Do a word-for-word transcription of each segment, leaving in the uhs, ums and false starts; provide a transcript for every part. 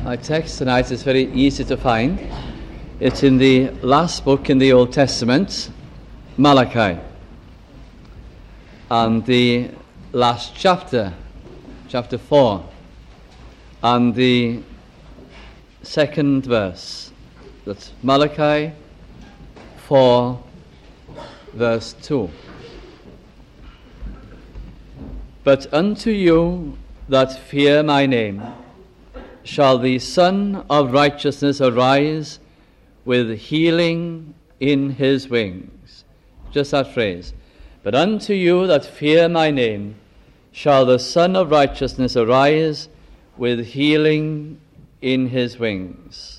My text tonight is very easy to find. It's in the last book in the Old Testament, Malachi, and the last chapter, chapter four, and the second verse. That's Malachi four, verse two. But unto you that fear my name shall the Son of Righteousness arise with healing in his wings. Just that phrase. But unto you that fear my name shall the Son of Righteousness arise with healing in his wings.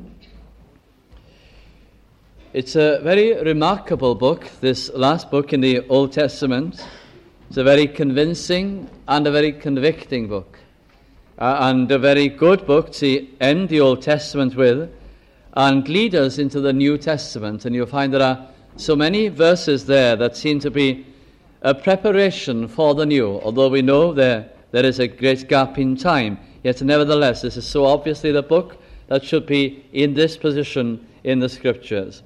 It's a very remarkable book, this last book in the Old Testament. It's a very convincing and a very convicting book. Uh, and a very good book to end the Old Testament with and lead us into the New Testament. And you'll find there are so many verses there that seem to be a preparation for the new, although we know there, there is a great gap in time. Yet nevertheless, this is so obviously the book that should be in this position in the Scriptures.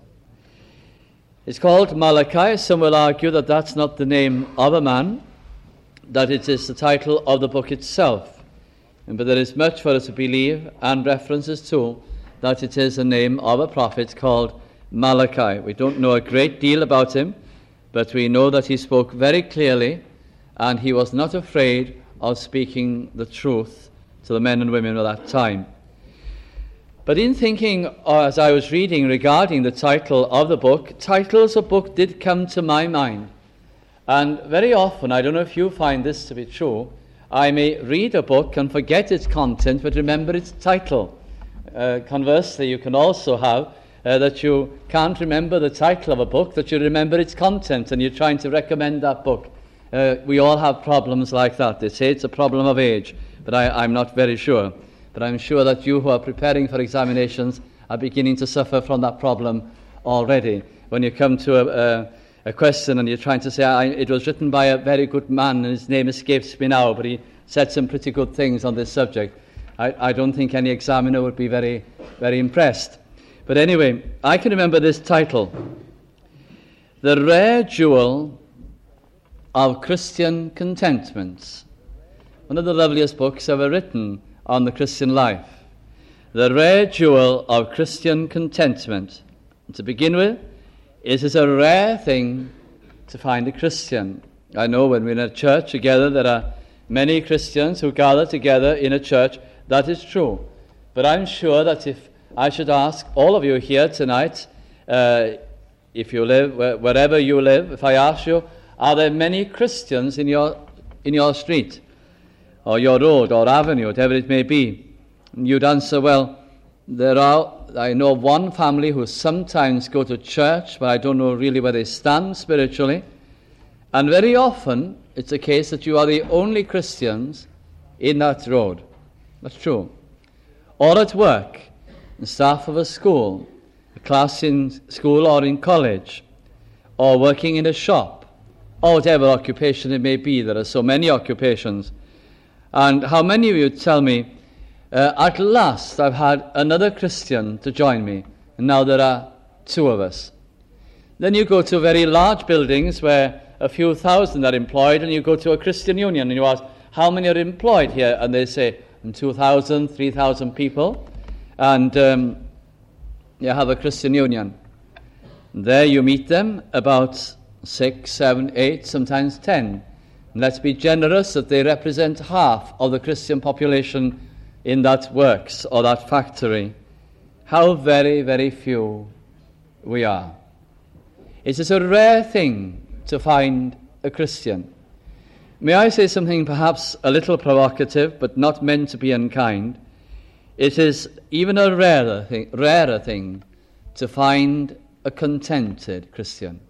It's called Malachi. Some will argue that that's not the name of a man, that it is the title of the book itself. But there is much for us to believe, and references to, that it is the name of a prophet called Malachi. We don't know a great deal about him, but we know that he spoke very clearly, and he was not afraid of speaking the truth to the men and women of that time. But in thinking, as I was reading regarding the title of the book, titles of book did come to my mind. And very often, I don't know if you find this to be true, I may read a book and forget its content, but remember its title. Uh, conversely, you can also have uh, that you can't remember the title of a book, that you remember its content, and you're trying to recommend that book. Uh, we all have problems like that. They say it's a problem of age, but I, I'm not very sure. But I'm sure that you who are preparing for examinations are beginning to suffer from that problem already. When you come to a... a a question and you're trying to say, I, it was written by a very good man and his name escapes me now, but he said some pretty good things on this subject. I, I don't think any examiner would be very, very impressed. But anyway, I can remember this title, The Rare Jewel of Christian Contentment. One of the loveliest books ever written on the Christian life. The Rare Jewel of Christian Contentment. And to begin with, it is a rare thing to find a Christian. I know when we're in a church together, there are many Christians who gather together in a church. That is true. But I'm sure that if I should ask all of you here tonight, uh, if you live, wherever you live, if I ask you, are there many Christians in your in your street, or your road, or avenue, whatever it may be? You'd answer, well, there are. I know of one family who sometimes go to church, but I don't know really where they stand spiritually. And very often, it's a case that you are the only Christians in that road. That's true. Or at work, the staff of a school, a class in school or in college, or working in a shop, or whatever occupation it may be. There are so many occupations. And how many of you tell me, Uh, at last I've had another Christian to join me, and now there are two of us. Then you go to very large buildings where a few thousand are employed, and you go to a Christian union, and you ask, how many are employed here? And they say, two thousand, three thousand people, and um, you have a Christian union. And there you meet them, about six, seven, eight, sometimes ten. And let's be generous that they represent half of the Christian population in that works or that factory. How very, very few we are. It is a rare thing to find a Christian. May I say something perhaps a little provocative, but not meant to be unkind? It is even a rarer thing, rarer thing to find a contented Christian.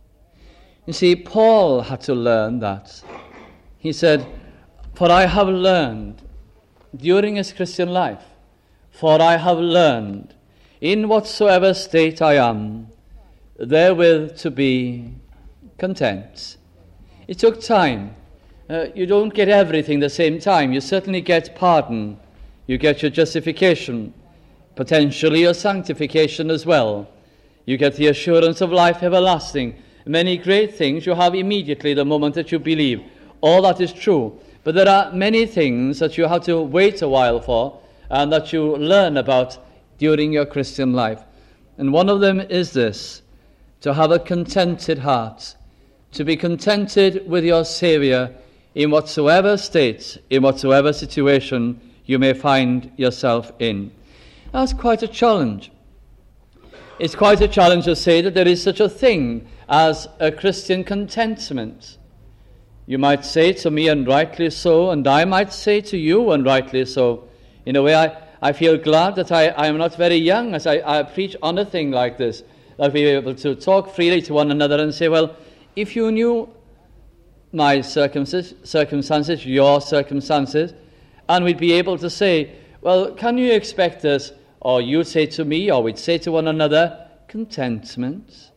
You see, Paul had to learn that. He said, for I have learned during his Christian life, for I have learned, in whatsoever state I am, therewith to be content. It took time. Uh, you don't get everything the same time. You certainly get pardon. You get your justification, potentially your sanctification as well. You get the assurance of life everlasting. Many great things you have immediately the moment that you believe. All that is true. But there are many things that you have to wait a while for and that you learn about during your Christian life. And one of them is this: to have a contented heart, to be contented with your Saviour in whatsoever state, in whatsoever situation you may find yourself in. That's quite a challenge. It's quite a challenge to say that there is such a thing as a Christian contentment. You might say to me, and rightly so, and I might say to you, and rightly so. In a way, I, I feel glad that I, I am not very young as I, I preach on a thing like this, that we are able to talk freely to one another and say, well, if you knew my circumstances, circumstances, your circumstances, and we'd be able to say, well, can you expect us, or you'd say to me, or we'd say to one another, contentment?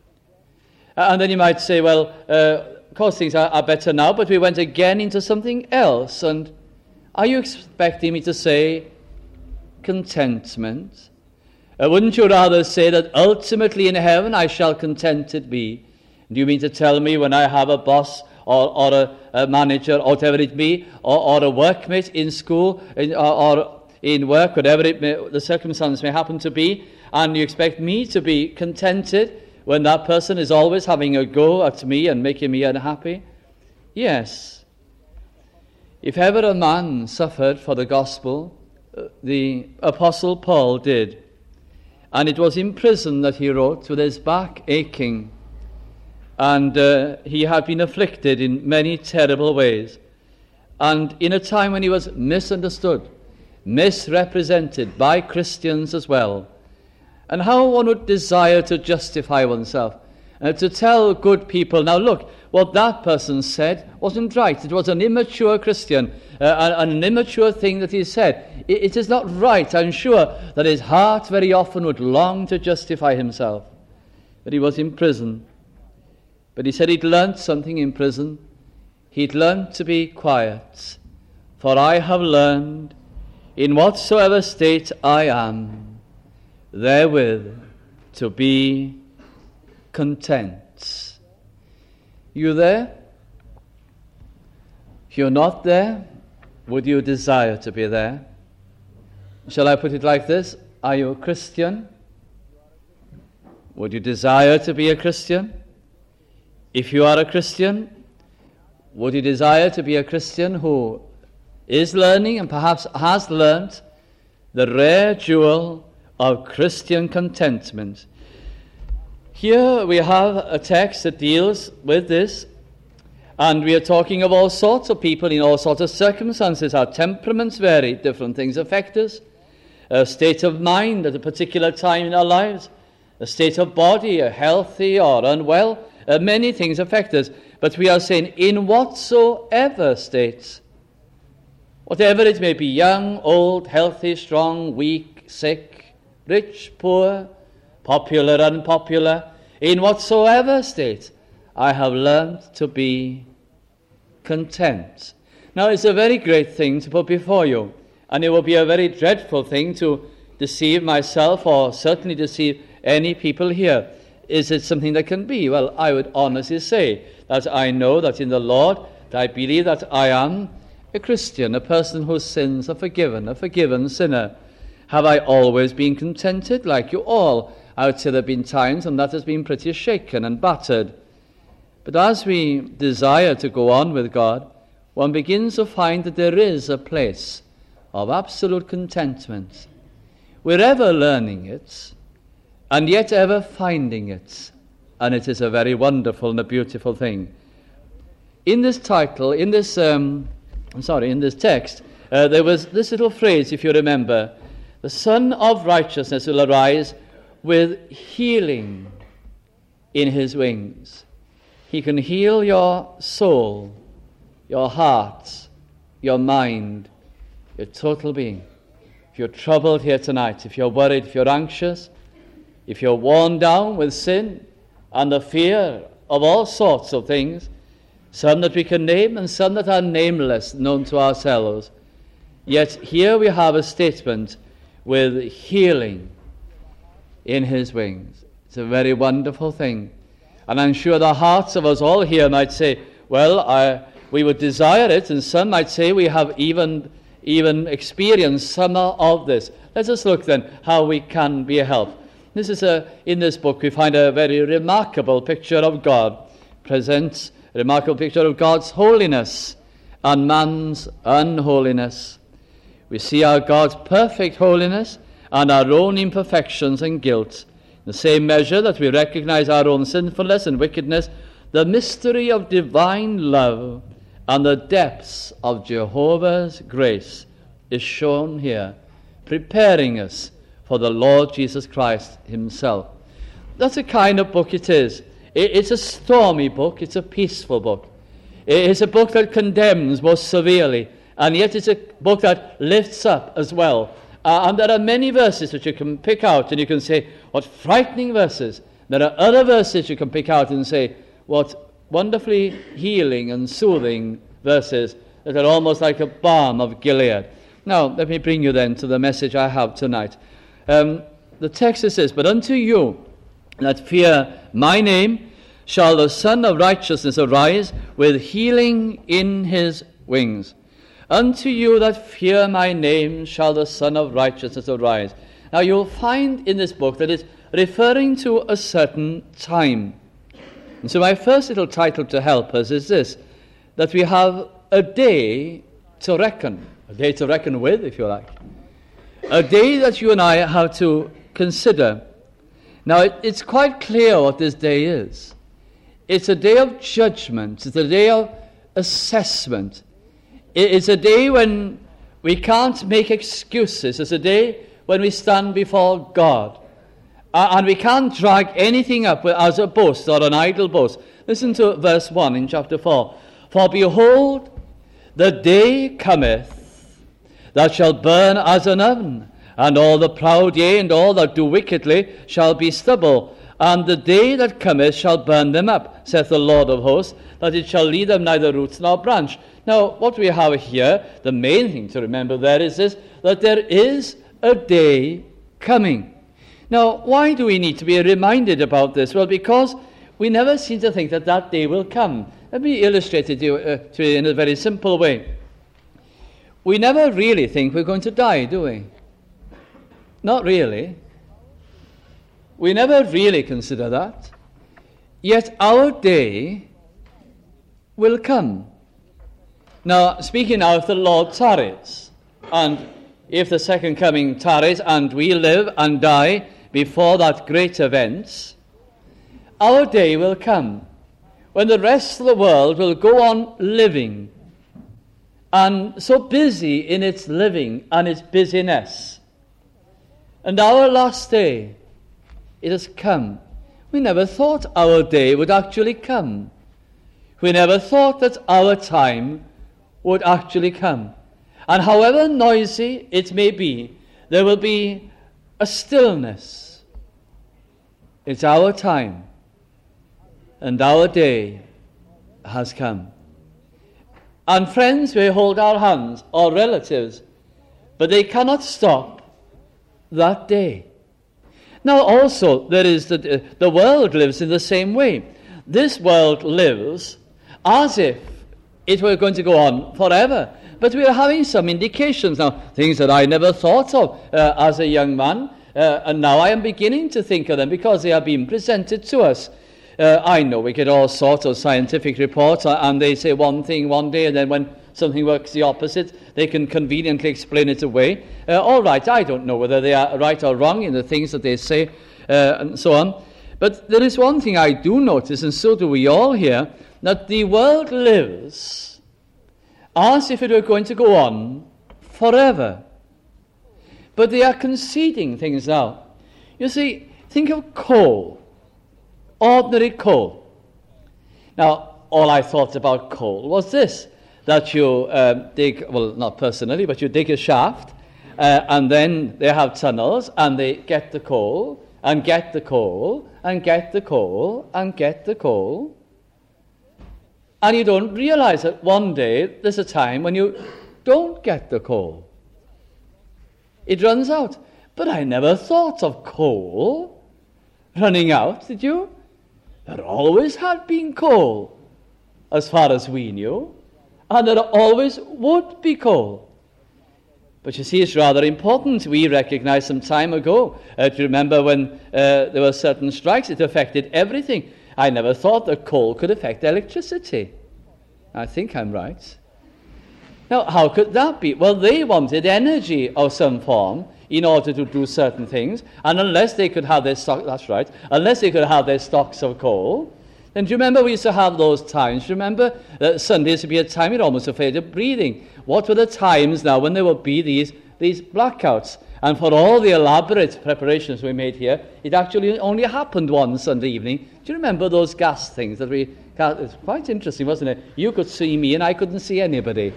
And then you might say, well, uh, of course things are, are better now, but we went again into something else, and are you expecting me to say contentment? Uh, wouldn't you rather say that ultimately in heaven I shall contented be? Do you mean to tell me when I have a boss or, or a, a manager, or whatever it be, or, or a workmate in school, in, or, or in work, whatever it may, the circumstance may happen to be, and you expect me to be contented when that person is always having a go at me and making me unhappy? Yes. If ever a man suffered for the gospel, the Apostle Paul did. And it was in prison that he wrote, with his back aching. And uh, he had been afflicted in many terrible ways. And in a time when he was misunderstood, misrepresented by Christians as well. And how one would desire to justify oneself, uh, to tell good people, now look, what that person said wasn't right. It was an immature Christian, uh, an immature thing that he said. It, it is not right. I'm sure that his heart very often would long to justify himself. But he was in prison. But he said he'd learnt something in prison. He'd learnt to be quiet. For I have learned, in whatsoever state I am, therewith to be content. You there? If you're not there, would you desire to be there? Shall I put it like this? Are you a Christian? Would you desire to be a Christian? If you are a Christian, would you desire to be a Christian who is learning and perhaps has learnt the rare jewel of Christian contentment? Here we have a text that deals with this, and we are talking of all sorts of people in all sorts of circumstances. Our temperaments vary, different things affect us, a state of mind at a particular time in our lives, a state of body, a healthy or unwell, uh, many things affect us. But we are saying, in whatsoever states, whatever it may be, young, old, healthy, strong, weak, sick, rich, poor, popular, unpopular, in whatsoever state, I have learned to be content. Now, it's a very great thing to put before you, and it will be a very dreadful thing to deceive myself, or certainly deceive any people here. Is it something that can be? Well, I would honestly say that I know that in the Lord, that I believe that I am a Christian, a person whose sins are forgiven, a forgiven sinner. Have I always been contented like you all? I would say there have been times when that has been pretty shaken and battered. But as we desire to go on with God, one begins to find that there is a place of absolute contentment. We're ever learning it, and yet ever finding it. And it is a very wonderful and a beautiful thing. In this title, in this, um, I'm sorry, in this text, uh, there was this little phrase, if you remember, the Son of Righteousness will arise with healing in his wings. He can heal your soul, your heart, your mind, your total being. If you're troubled here tonight, if you're worried, if you're anxious, if you're worn down with sin and the fear of all sorts of things, some that we can name and some that are nameless, known to ourselves, Yet here we have a statement with healing in his wings. It's a very wonderful thing. And I'm sure the hearts of us all here might say, well, I, we would desire it, and some might say we have even, even experienced some of this. Let us look then how we can be a help. This is a, in this book we find a very remarkable picture of God, presents a remarkable picture of God's holiness and man's unholiness. We see our God's perfect holiness and our own imperfections and guilt. In the same measure that we recognize our own sinfulness and wickedness, the mystery of divine love and the depths of Jehovah's grace is shown here, preparing us for the Lord Jesus Christ himself. That's the kind of book it is. It's a stormy book. It's a peaceful book. It's a book that condemns most severely, and yet it's a book that lifts up as well. Uh, and there are many verses which you can pick out, and you can say, what frightening verses. There are other verses you can pick out and say, what wonderfully healing and soothing verses that are almost like a balm of Gilead. Now, let me bring you then to the message I have tonight. Um, the text is this, but unto you that fear my name shall the Son of Righteousness arise with healing in his wings. Unto you that fear my name shall the Son of Righteousness arise. Now you'll find in this book that it's referring to a certain time. And so my first little title to help us is this, that we have a day to reckon, a day to reckon with, if you like. A day that you and I have to consider. Now it, it's quite clear what this day is. It's a day of judgment. It's a day of assessment. It's a day when we can't make excuses. It's a day when we stand before God. Uh, and we can't drag anything up as a boast or an idle boast. Listen to verse one in chapter four. For behold, the day cometh that shall burn as an oven, and all the proud, yea, and all that do wickedly shall be stubble. And the day that cometh shall burn them up, saith the Lord of hosts, that it shall leave them neither roots nor branch. Now, what we have here, the main thing to remember there is this, that there is a day coming. Now, why do we need to be reminded about this? Well, because we never seem to think that that day will come. Let me illustrate it to you, uh, to you in a very simple way. We never really think we're going to die, do we? Not really. We never really consider that. Yet our day will come. Now, speaking now, if the Lord tarries, and if the second coming tarries, and we live and die before that great event, our day will come when the rest of the world will go on living, and so busy in its living and its busyness. And our last day, it has come. We never thought our day would actually come. We never thought that our time would actually come. And however noisy it may be, there will be a stillness. It's our time, and our day has come. And friends may hold our hands, or relatives, but they cannot stop that day. Now also, there is the, the world lives in the same way. This world lives as if it were going to go on forever. But we are having some indications now, things that I never thought of uh, as a young man, uh, and now I am beginning to think of them because they are being presented to us. Uh, I know we get all sorts of scientific reports, uh, and they say one thing one day, and then when something works the opposite, they can conveniently explain it away. Uh, all right, I don't know whether they are right or wrong in the things that they say, uh, and so on. But there is one thing I do notice, and so do we all here, that the world lives as if it were going to go on forever. But they are conceding things now. You see, think of coal, ordinary coal. Now, all I thought about coal was this, that you um, dig, well, not personally, but you dig a shaft, uh, and then they have tunnels, and they get the coal, and get the coal, and get the coal, and get the coal. And you don't realize that one day there's a time when you don't get the coal. It runs out. But I never thought of coal running out, did you? There always had been coal, as far as we knew, and there always would be coal. But you see, it's rather important. We recognized some time ago, uh, do you remember when uh, there were certain strikes? It affected everything. I never thought that coal could affect electricity. I think I'm right. Now, how could that be? Well, they wanted energy of some form in order to do certain things, and unless they could have their stock, that's right, unless they could have their stocks of coal, then do you remember we used to have those times? Do you remember that Sundays would be a time you're almost afraid of breathing? What were the times now when there would be these, these blackouts? And for all the elaborate preparations we made here, it actually only happened one Sunday evening. Do you remember those gas things that we... It's quite interesting, wasn't it? You could see me and I couldn't see anybody.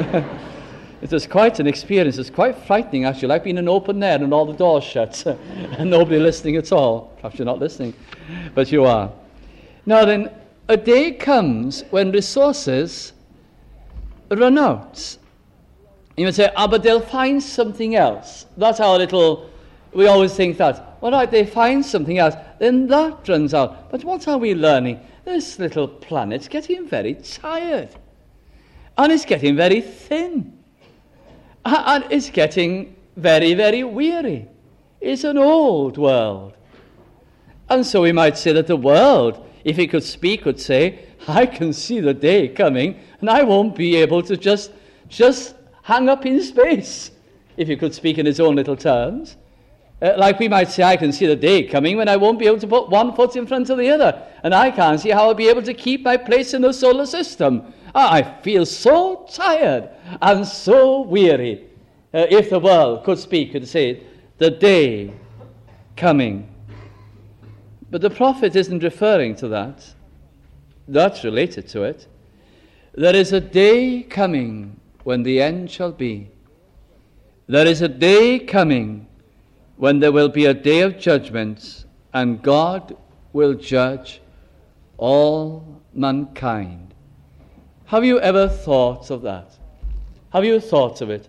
It was quite an experience. It was quite frightening, actually, like being in an open air and all the doors shut and nobody listening at all. Perhaps you're not listening, but you are. Now then, a day comes when resources run out. You would say, ah, but they'll find something else. That's our little... We always think that. All right, they find something else. Then that runs out. But what are we learning? This little planet's getting very tired. And it's getting very thin. And it's getting very, very weary. It's an old world. And so we might say that the world, if it could speak, would say, I can see the day coming, and I won't be able to just, just hang up in space, if it could speak in its own little terms. Uh, like we might say, I can see the day coming when I won't be able to put one foot in front of the other, and I can't see how I'll be able to keep my place in the solar system. I feel so tired and so weary. Uh, if the world could speak and say, the day coming. But the prophet isn't referring to that. That's related to it. There is a day coming when the end shall be. There is a day coming when there will be a day of judgment, and God will judge all mankind. Have you ever thought of that? Have you thought of it?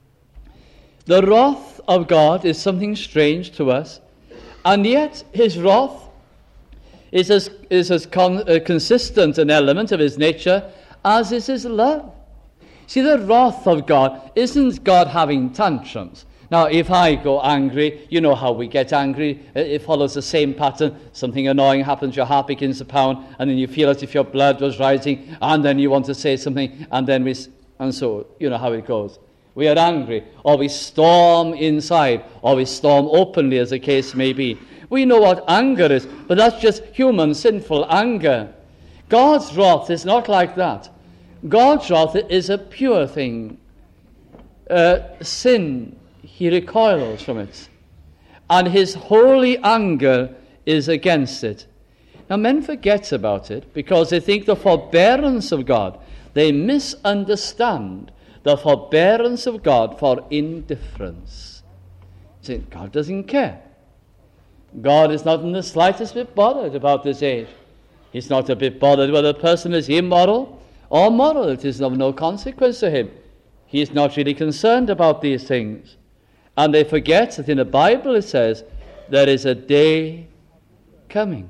The wrath of God is something strange to us, and yet his wrath is as, is as con, uh, consistent an element of his nature as is his love. See, the wrath of God isn't God having tantrums. Now, if I go angry, you know how we get angry. It follows the same pattern. Something annoying happens, your heart begins to pound, and then you feel as if your blood was rising, and then you want to say something, and then we... And so, you know how it goes. We are angry, or we storm inside, or we storm openly, as the case may be. We know what anger is, but that's just human, sinful anger. God's wrath is not like that. God's wrath is a pure thing. Uh, sin, he recoils from it. And his holy anger is against it. Now, men forget about it because they think the forbearance of God. They misunderstand the forbearance of God for indifference. See, God doesn't care. God is not in the slightest bit bothered about this age. He's not a bit bothered whether a person is immoral or moral. It is of no consequence to him. He is not really concerned about these things. And they forget that in the Bible it says, there is a day coming.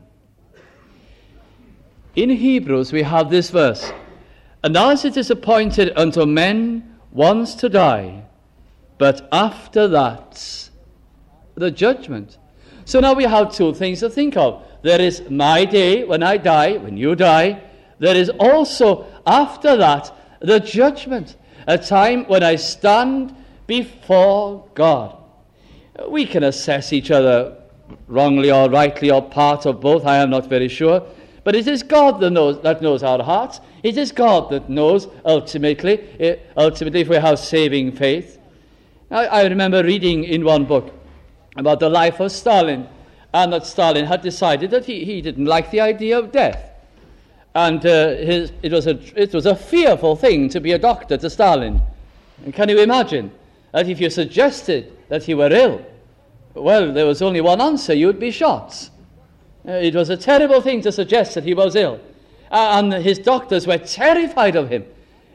In Hebrews we have this verse, and as it is appointed unto men once to die, but after that, the judgment. So now we have two things to think of. There is my day when I die, when you die. There is also, after that, the judgment, a time when I stand before God. We can assess each other wrongly or rightly or part of both, I am not very sure. But it is God that knows, that knows our hearts. It is God that knows ultimately, ultimately if we have saving faith. I, I remember reading in one book about the life of Stalin, and that Stalin had decided that he, he didn't like the idea of death. And uh, his, it, was a, it was a fearful thing to be a doctor to Stalin. And can you imagine that if you suggested that he were ill, well, there was only one answer, you'd be shot. Uh, it was a terrible thing to suggest that he was ill. Uh, and his doctors were terrified of him.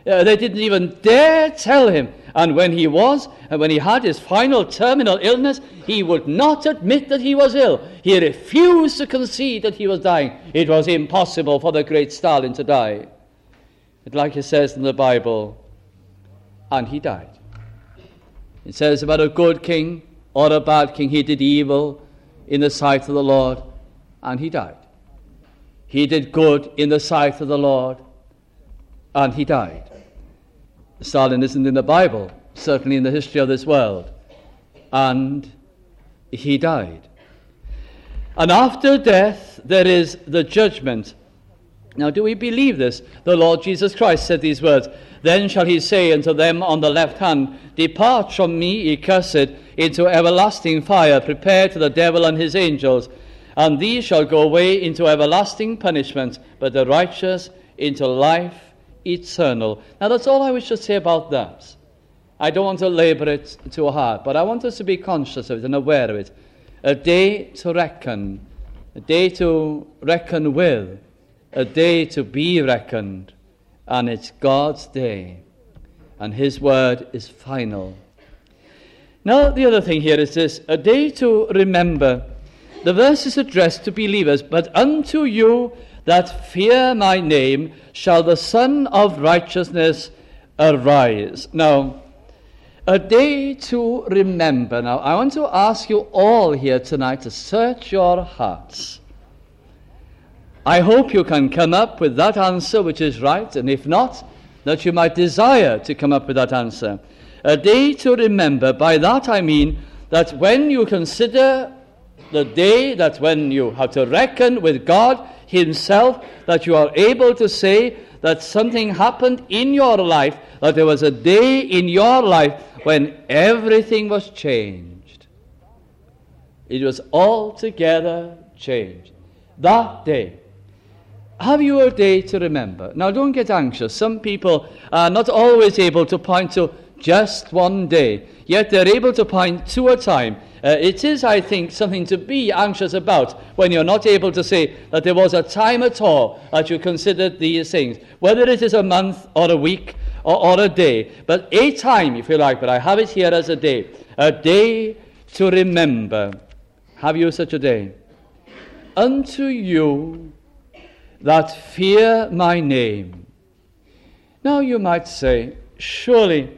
Uh, they didn't even dare tell him. And when he was, and when he had his final terminal illness, he would not admit that he was ill. He refused to concede that he was dying. It was impossible for the great Stalin to die. But like it says in the Bible, and he died. It says about a good king or a bad king, he did evil in the sight of the Lord, and he died. He did good in the sight of the Lord, and he died. Stalin isn't in the Bible, certainly in the history of this world, and he died. And after death, there is the judgment. Now, do we believe this? The Lord Jesus Christ said these words, "Then shall he say unto them on the left hand, Depart from me, ye cursed, into everlasting fire, prepared to the devil and his angels. And these shall go away into everlasting punishment, but the righteous into life eternal." Now, that's all I wish to say about that. I don't want to labor it too hard, but I want us to be conscious of it and aware of it. A day to reckon, a day to reckon with, a day to be reckoned, and it's God's day, and his word is final. Now, the other thing here is this, a day to remember. The verse is addressed to believers, "But unto you that fear my name shall the Son of Righteousness arise." Now, a day to remember. Now, I want to ask you all here tonight to search your hearts. I hope you can come up with that answer which is right, and if not, that you might desire to come up with that answer. A day to remember. By that I mean that when you consider the day, that when you have to reckon with God himself, that you are able to say that something happened in your life, that there was a day in your life when everything was changed. It was altogether changed. That day. Have you a day to remember? Now, don't get anxious. Some people are not always able to point to just one day, yet they're able to point to a time. Uh, it is, I think, something to be anxious about when you're not able to say that there was a time at all that you considered these things, whether it is a month or a week or, or a day, but a time, if you like, but I have it here as a day, a day to remember. Have you such a day? Unto you that fear my name. Now you might say, surely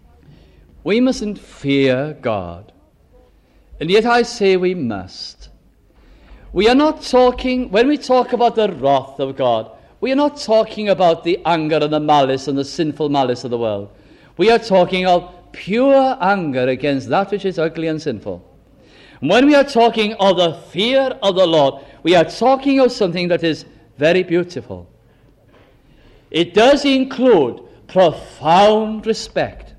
we mustn't fear God. And yet I say we must. We are not talking, when we talk about the wrath of God, we are not talking about the anger and the malice and the sinful malice of the world. We are talking of pure anger against that which is ugly and sinful. And when we are talking of the fear of the Lord, we are talking of something that is very beautiful. It does include profound respect.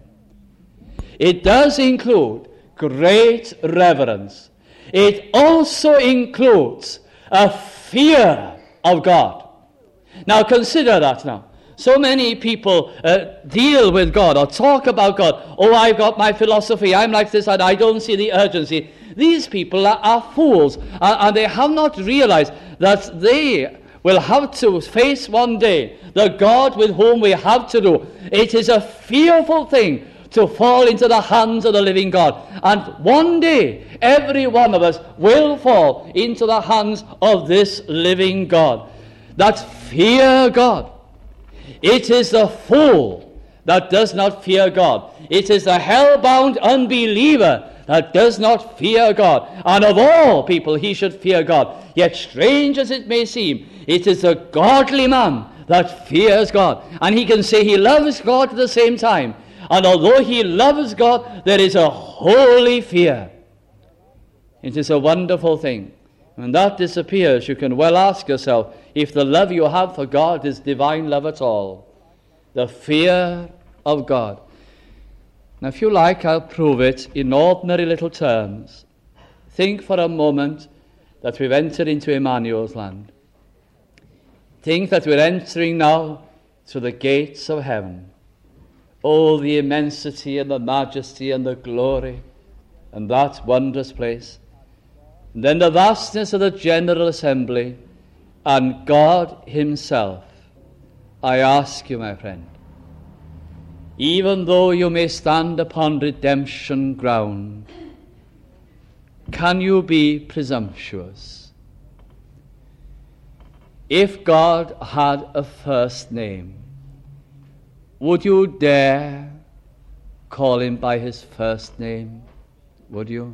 It does include great reverence. It also includes a fear of God. Now consider that now. So many people uh, deal with God or talk about God. Oh, I've got my philosophy. I'm like this and I don't see the urgency. These people are, are fools, and, and they have not realized that they will have to face one day the God with whom we have to do. It is a fearful thing to fall into the hands of the living God. And one day, every one of us will fall into the hands of this living God. That fear God. It is the fool that does not fear God. It is the hell-bound unbeliever that does not fear God. And of all people, he should fear God. Yet, strange as it may seem, it is a godly man that fears God. And he can say he loves God at the same time. And although he loves God, there is a holy fear. It is a wonderful thing. When that disappears, you can well ask yourself if the love you have for God is divine love at all. The fear of God. Now, if you like, I'll prove it in ordinary little terms. Think for a moment that we've entered into Emmanuel's land. Think that we're entering now through the gates of heaven. Oh, the immensity and the majesty and the glory and that wondrous place. And then the vastness of the General Assembly and God himself. I ask you, my friend, even though you may stand upon redemption ground, can you be presumptuous? If God had a first name, would you dare call him by his first name? Would you?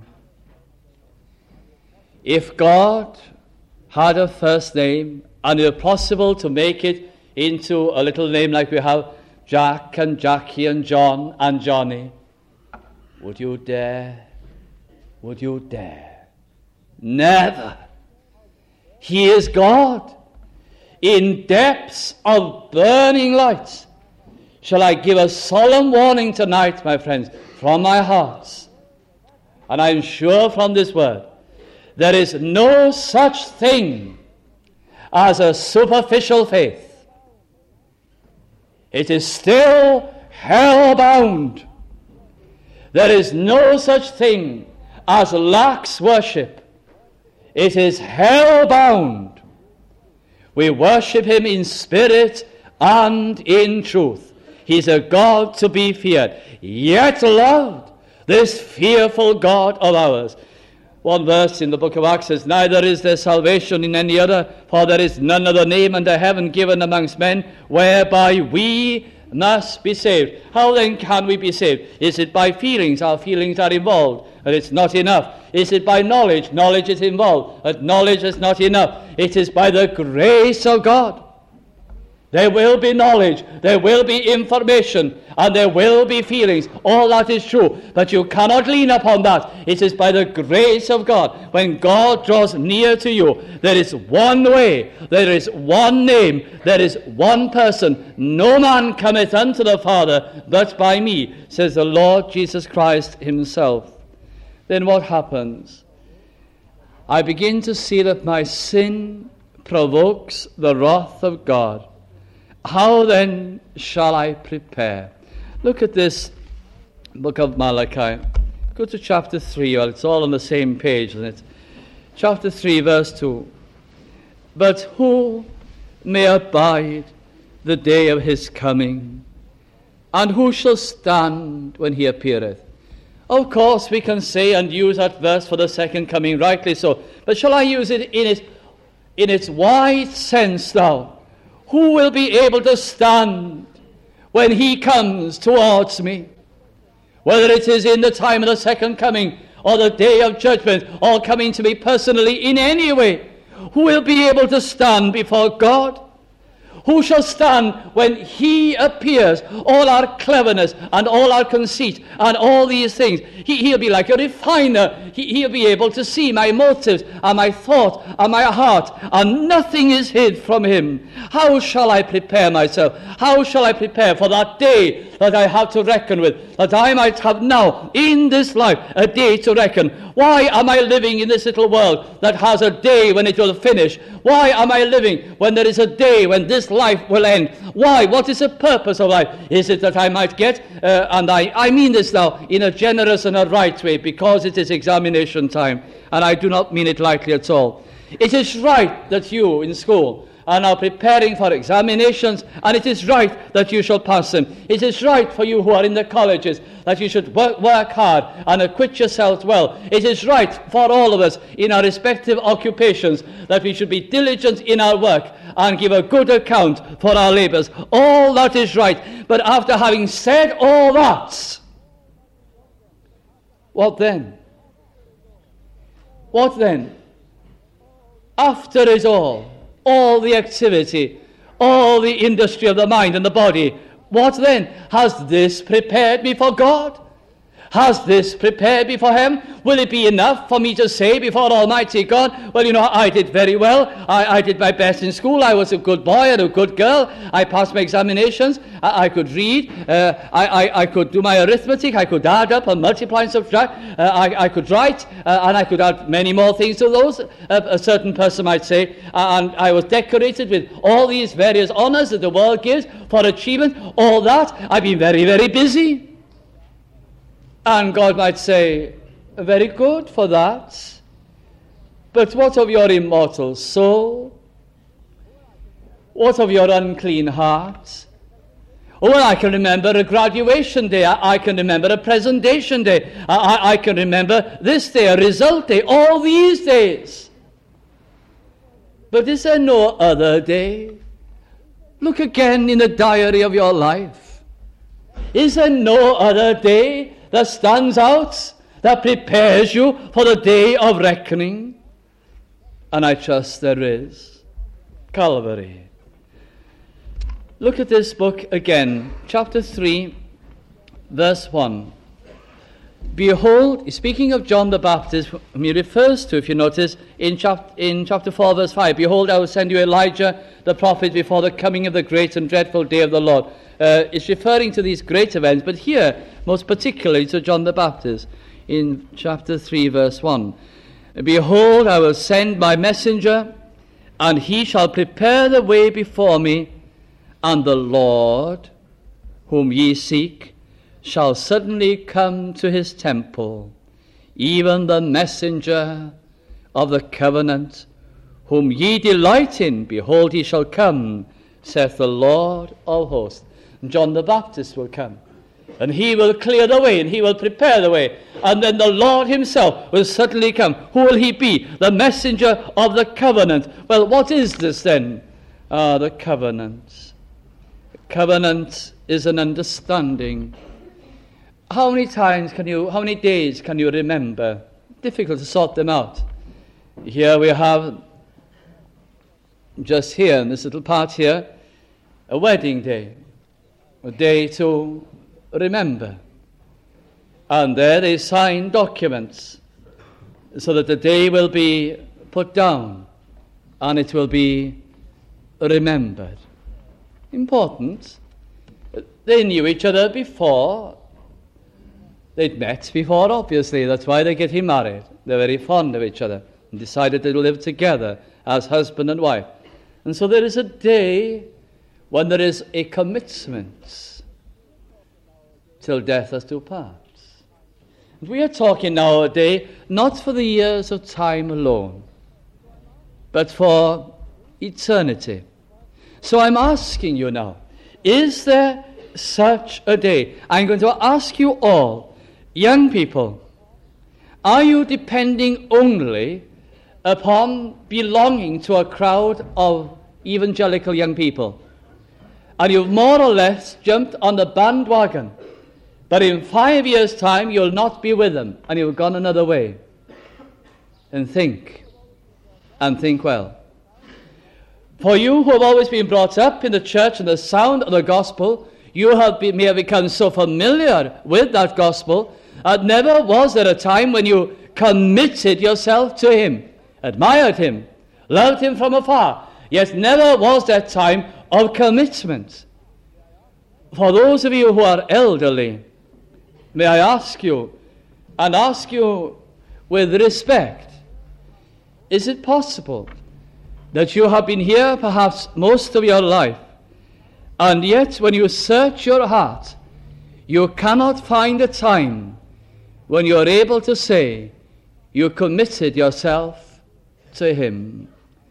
If God had a first name, and it was possible to make it into a little name like we have Jack and Jackie and John and Johnny, would you dare? Would you dare? Never. He is God. In depths of burning light shall I give a solemn warning tonight, my friends, from my heart. And I am sure from this word, there is no such thing as a superficial faith. It is still hell-bound. There is no such thing as lax worship. It is hell-bound. We worship him in spirit and in truth. He's a God to be feared, yet loved, this fearful God of ours. One verse in the book of Acts says, neither is there salvation in any other, for there is none other name under heaven given amongst men whereby we must be saved. How then can we be saved? Is it by feelings? Our feelings are involved, and it's not enough. Is it by knowledge? Knowledge is involved, but knowledge is not enough. It is by the grace of God. There will be knowledge, there will be information, and there will be feelings. All that is true, but you cannot lean upon that. It is by the grace of God. When God draws near to you, there is one way, there is one name, there is one person. No man cometh unto the Father but by me, says the Lord Jesus Christ himself. Then what happens? I begin to see that my sin provokes the wrath of God. How then shall I prepare? Look at this book of Malachi. Go to chapter three. Well, it's all on the same page, isn't it? Chapter three, verse two. But who may abide the day of his coming? And who shall stand when he appeareth? Of course, we can say and use that verse for the second coming, rightly so. But shall I use it in its, in its wide sense now? Who will be able to stand when he comes towards me? Whether it is in the time of the second coming or the day of judgment or coming to me personally in any way, who will be able to stand before God? Who shall stand when he appears? All our cleverness and all our conceit and all these things. He, he'll be like a refiner. He, he'll be able to see my motives and my thought and my heart, and nothing is hid from him. How shall I prepare myself? How shall I prepare for that day that I have to reckon with, that I might have now in this life a day to reckon? Why am I living in this little world that has a day when it will finish? Why am I living when there is a day when this life will end? Why? What is the purpose of life? Is it that I might get, uh, and I, I mean this now in a generous and a right way, because it is examination time, and I do not mean it lightly at all. It is right that you in school are now preparing for examinations, and it is right that you shall pass them. It is right for you who are in the colleges that you should work, work hard and acquit yourselves well. It is right for all of us in our respective occupations that we should be diligent in our work and give a good account for our labors. All that is right. But after having said all that, what then? What then? After it all, all the activity, all the industry of the mind and the body, what then? Has this prepared me for God? Has this prepared me for him? Will it be enough for me to say before Almighty God, well, you know, I did very well. I, I did my best in school. I was a good boy and a good girl. I passed my examinations. I, I could read. Uh, I, I, I could do my arithmetic. I could add up and multiply and subtract. Uh, I, I could write. Uh, and I could add many more things to those, uh, a certain person might say. Uh, and I was decorated with all these various honors that the world gives for achievement. All that. I've been very, very busy. And God might say, very good for that. But what of your immortal soul? What of your unclean heart? Oh, well, I can remember a graduation day. I, I can remember a presentation day. I, I, I can remember this day, a result day, all these days. But is there no other day? Look again in the diary of your life. Is there no other day that stands out, that prepares you for the day of reckoning? And I trust there is. Calvary. Look at this book again, chapter three, verse one. Behold, speaking of John the Baptist, whom he refers to, if you notice, in, chap- in chapter four, verse five, behold, I will send you Elijah the prophet before the coming of the great and dreadful day of the Lord. Uh, it's referring to these great events, but here, most particularly to John the Baptist, in chapter three, verse one. Behold, I will send my messenger, and he shall prepare the way before me, and the Lord, whom ye seek, shall suddenly come to his temple, even the messenger of the covenant, whom ye delight in. Behold, he shall come, saith the Lord of hosts. And John the Baptist will come, and he will clear the way, and he will prepare the way. And then the Lord himself will suddenly come. Who will he be? The messenger of the covenant. Well, what is this then? Ah, the covenant. Covenant is an understanding. How many times can you, how many days can you remember? Difficult to sort them out. Here we have, just here in this little part here, a wedding day, a day to remember. And there they sign documents so that the day will be put down and it will be remembered. Important. They knew each other before. They'd met before, obviously. That's why they're getting married. They're very fond of each other and decided to live together as husband and wife. And so there is a day when there is a commitment till death us do part. And we are talking nowadays not for the years of time alone, but for eternity. So I'm asking you now, is there such a day? I'm going to ask you all, young people, are you depending only upon belonging to a crowd of evangelical young people? And you've more or less jumped on the bandwagon, but in five years' time you'll not be with them, and you've gone another way. And think, and think well. For you who have always been brought up in the church and the sound of the gospel, you have been, may have become so familiar with that gospel that never was there a time when you committed yourself to him, admired him, loved him from afar. Yet never was there time of commitment. For those of you who are elderly, may I ask you, and ask you with respect, is it possible that you have been here perhaps most of your life, and yet when you search your heart, you cannot find a time when you are able to say you committed yourself to him?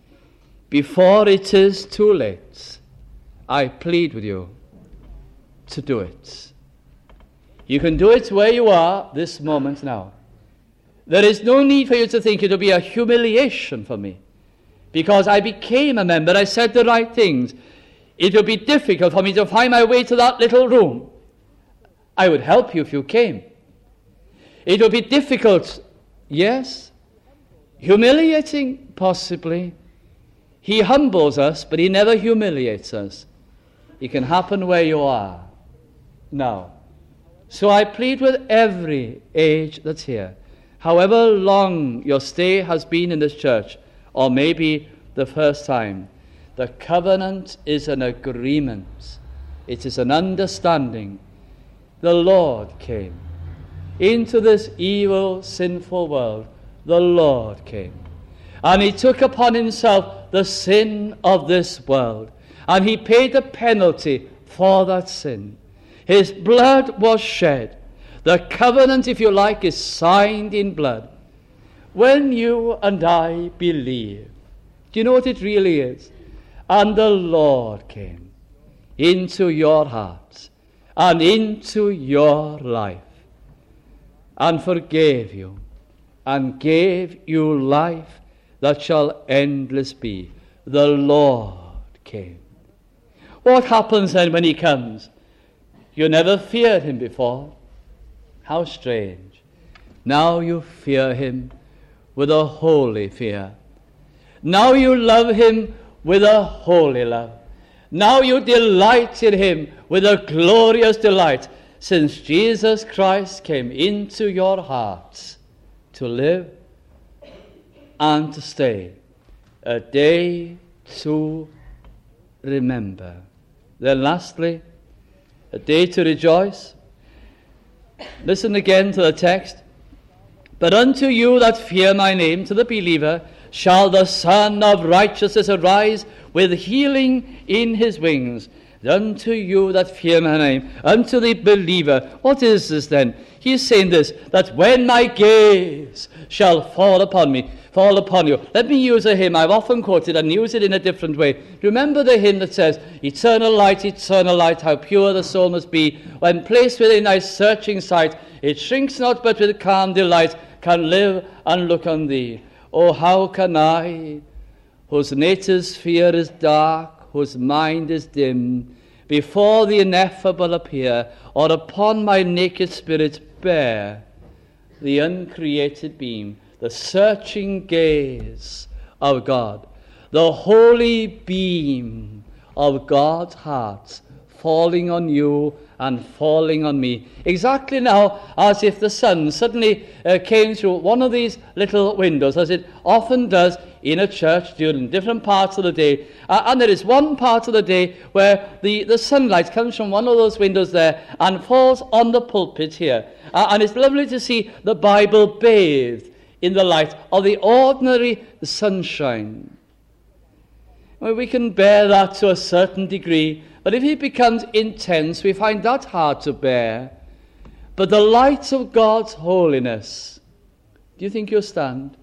Before it is too late, I plead with you to do it. You can do it where you are this moment now. There is no need for you to think it will be a humiliation for me, because I became a member, I said the right things. It would be difficult for me to find my way to that little room. I would help you if you came. It would be difficult, yes. Humiliating, possibly. He humbles us, but he never humiliates us. It can happen where you are now. So I plead with every age that's here, however long your stay has been in this church, or maybe the first time, the covenant is an agreement. It is an understanding. The Lord came into this evil, sinful world. The Lord came. And he took upon himself the sin of this world. And he paid the penalty for that sin. His blood was shed. The covenant, if you like, is signed in blood. When you and I believe, do you know what it really is? And the Lord came. into your hearts and into your life, and forgave you, and gave you life that shall endless be. The Lord came. What happens then when he comes? You never feared him before. How strange. Now you fear him with a holy fear. Now you love him with a holy love. Now you delight in him with a glorious delight, since Jesus Christ came into your hearts to live and to stay. A day to remember. Then lastly, a day to rejoice. Listen again to the text. But unto you that fear my name, to the believer, shall the Son of righteousness arise with healing in his wings. Unto you that fear my name, unto the believer. What is this then? He is saying this, that when my gaze shall fall upon me, fall upon you. Let me use a hymn I've often quoted and use it in a different way. Remember the hymn that says, eternal light, eternal light, how pure the soul must be. When placed within thy searching sight, it shrinks not, but with calm delight can live and look on thee. Oh, how can I, whose native sphere is dark, whose mind is dim, before the ineffable appear, or upon my naked spirit bear the uncreated beam, the searching gaze of God, the holy beam of God's heart falling on you and falling on me. Exactly now as if the sun suddenly uh, came through one of these little windows, as it often does in a church during different parts of the day. Uh, and there is one part of the day where the, the sunlight comes from one of those windows there and falls on the pulpit here. Uh, and it's lovely to see the Bible bathed in the light of the ordinary sunshine. Well, we can bear that to a certain degree, but if it becomes intense, we find that hard to bear. But the light of God's holiness, do you think you'll stand?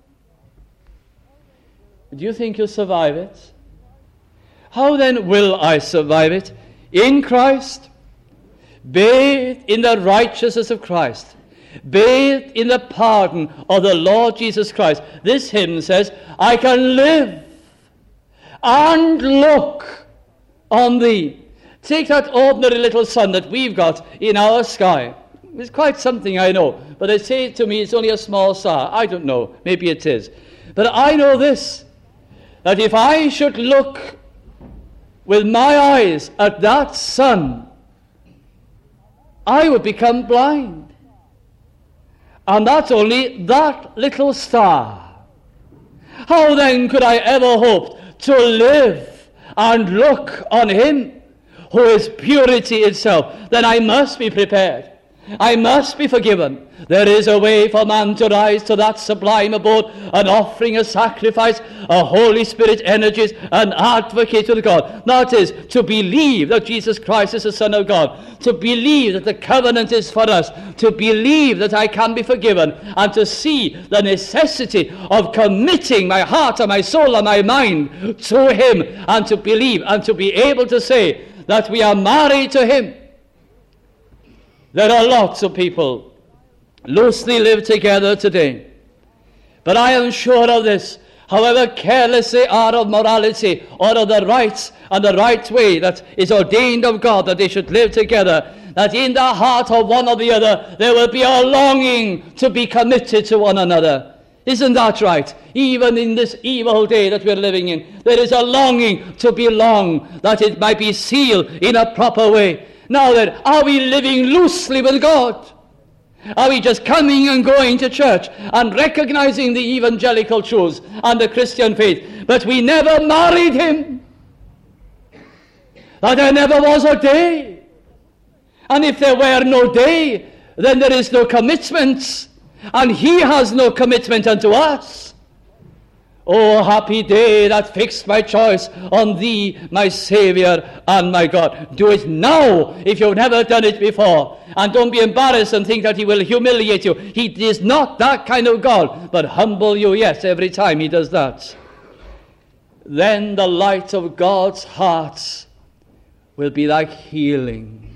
Do you think you'll survive it? How then will I survive it? In Christ, bathed in the righteousness of Christ, bathed in the pardon of the Lord Jesus Christ. This hymn says, I can live and look on thee. Take that ordinary little sun that we've got in our sky. It's quite something, I know, but they say to me it's only a small star. I don't know, maybe it is. But I know this, that if I should look with my eyes at that sun, I would become blind. And that's only that little star. How then could I ever hope to live and look on him who is purity itself? Then I must be prepared. I must be forgiven. There is a way for man to rise to that sublime abode, an offering, a sacrifice, a Holy Spirit energies, an advocate with God. That is, to believe that Jesus Christ is the Son of God, to believe that the covenant is for us, to believe that I can be forgiven, and to see the necessity of committing my heart and my soul and my mind to him, and to believe and to be able to say that we are married to him. There are lots of people loosely live together today. But I am sure of this, however careless they are of morality or of the rights and the right way that is ordained of God that they should live together, that in the heart of one or the other there will be a longing to be committed to one another. Isn't that right? Even in this evil day that we're living in, there is a longing to belong, that it might be sealed in a proper way. Now then, are we living loosely with God? Are we just coming and going to church and recognizing the evangelical truths and the Christian faith, but we never married him? That there never was a day. And if there were no day, then there is no commitment, and he has no commitment unto us. Oh, happy day that fixed my choice on thee, my Savior and my God. Do it now if you've never done it before. And don't be embarrassed and think that he will humiliate you. He is not that kind of God, but humble you, yes, every time he does that. Then the light of God's heart will be like healing.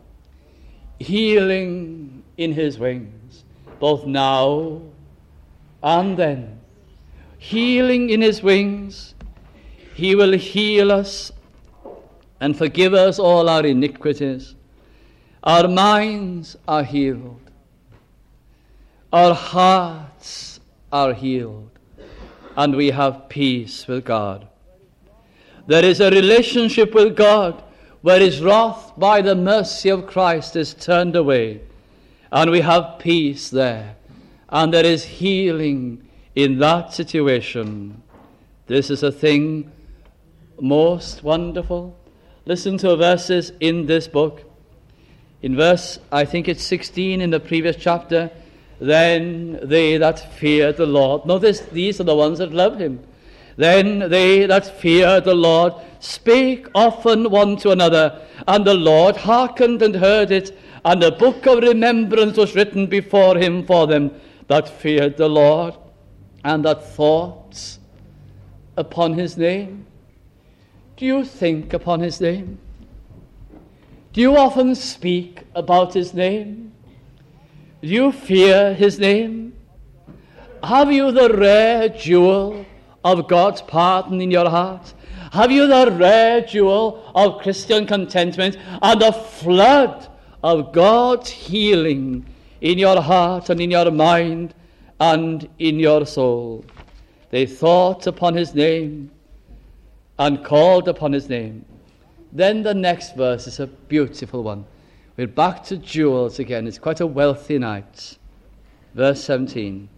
Healing in his wings, both now and then. Healing in his wings. He will heal us and forgive us all our iniquities. Our minds are healed. Our hearts are healed. And we have peace with God. There is a relationship with God where his wrath by the mercy of Christ is turned away. And we have peace there. And there is healing in that situation. This is a thing most wonderful. Listen to verses in this book. In verse, I think it's sixteen in the previous chapter, then they that fear the Lord. Notice these are the ones that love him. Then they that fear the Lord spake often one to another, and the Lord hearkened and heard it, and a book of remembrance was written before him for them that feared the Lord, and that thought upon his name. Do you think upon his name? Do you often speak about his name? Do you fear his name? Have you the rare jewel of God's pardon in your heart? Have you the rare jewel of Christian contentment and the flood of God's healing in your heart and in your mind and in your soul? They thought upon his name and called upon his name. Then the next verse is a beautiful one. We're back to jewels again. It's quite a wealthy night. Verse seventeen.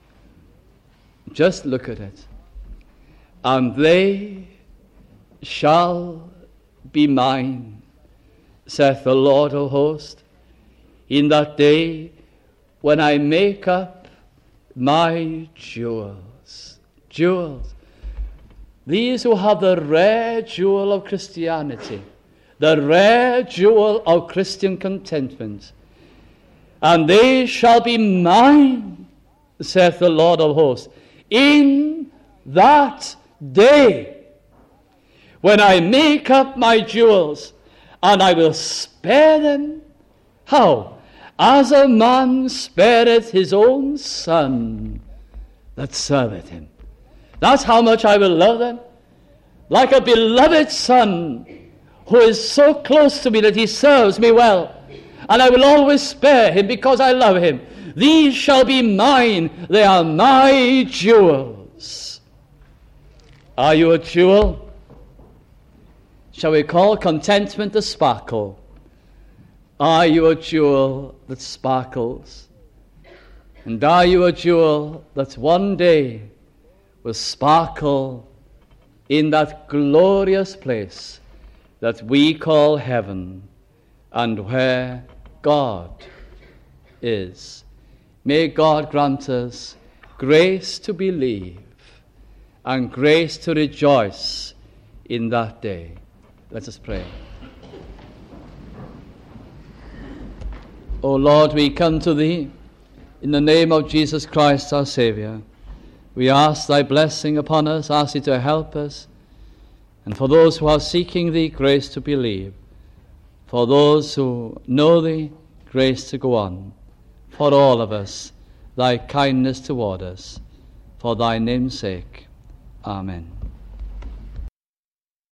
Just look at it. And they shall be mine, saith the Lord of hosts, in that day when I make up my jewels. Jewels. These who have the rare jewel of Christianity, the rare jewel of Christian contentment, and they shall be mine, saith the Lord of hosts, in that day when I make up my jewels, and I will spare them. How? As a man spareth his own son that serveth him. That's how much I will love them. Like a beloved son who is so close to me that he serves me well. And I will always spare him because I love him. These shall be mine. They are my jewels. Are you a jewel? Shall we call contentment a sparkle? Are you a jewel that sparkles? And are you a jewel that one day will sparkle in that glorious place that we call heaven, and where God is? May God grant us grace to believe and grace to rejoice in that day. Let us pray. O Lord, we come to thee in the name of Jesus Christ, our Saviour. We ask thy blessing upon us, ask thee to help us, and for those who are seeking thee, grace to believe. For those who know thee, grace to go on. For all of us, thy kindness toward us. For thy name's sake. Amen.